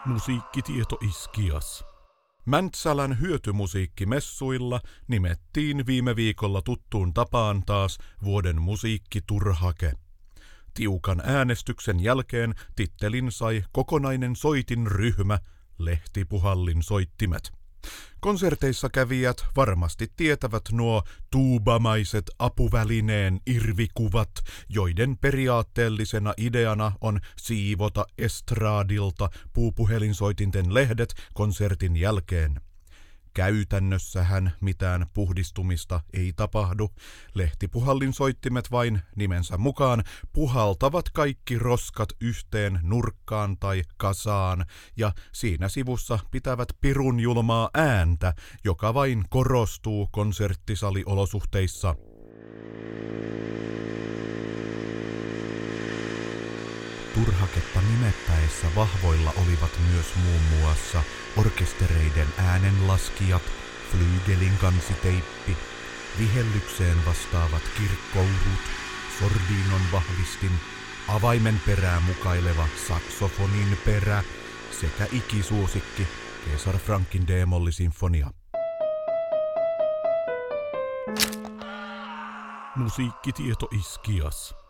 Musiikkitieto Iskias. Mäntsälän hyötymusiikkimessuilla nimettiin viime viikolla tuttuun tapaan taas vuoden musiikkiturhake. Tiukan äänestyksen jälkeen tittelin sai kokonainen soitinryhmä, Lehtipuhallin soittimet. Konserteissa kävijät varmasti tietävät nuo tuubamaiset apuvälineen irvikuvat, joiden periaatteellisena ideana on siivota estraadilta puupuhelinsoitinten lehdet konsertin jälkeen. Käytännössähän mitään puhdistumista ei tapahdu. Lehtipuhallin soittimet vain nimensä mukaan puhaltavat kaikki roskat yhteen nurkkaan tai kasaan ja siinä sivussa pitävät pirun julmaa ääntä, joka vain korostuu konserttisaliolosuhteissa. Turhaketta nimettäessä vahvoilla olivat myös muun muassa orkestereiden äänenlaskijat, flyygelin kansiteippi, vihellykseen vastaavat kirkkourut, sordinon vahvistin, avaimen perää mukaileva saksofonin perä sekä ikisuosikki César Frankin D-mollisinfonia. Musiikkitieto Iskias.